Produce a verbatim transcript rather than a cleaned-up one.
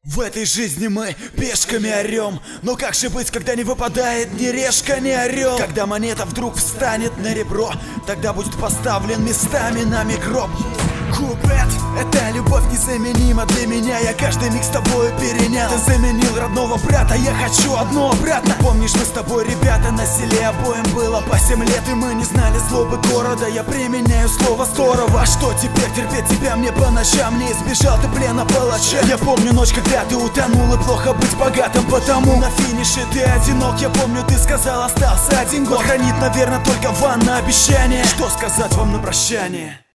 В этой жизни мы пешками орем. Но как же быть, когда не выпадает ни решка, ни орел? Когда монета вдруг встанет на ребро, тогда будет поставлен местами нами гроб. Купет, эта любовь незаменима для меня. Я каждый миг с тобой перенял. Ты заменил родного брата, я хочу одно обратно. Помнишь, мы с тобой, ребята, на селе обоим было по семь лет, и мы не знали злобы города. Я применяю слово здорово. А что теперь терпеть тебя мне по ночам? Не избежал ты плена палача. Я помню ночь, когда ты утонул, и плохо быть богатым, потому на финише ты одинок. Я помню, ты сказал, остался один год. Хранит, наверное, только ванна обещание. Что сказать вам на прощание?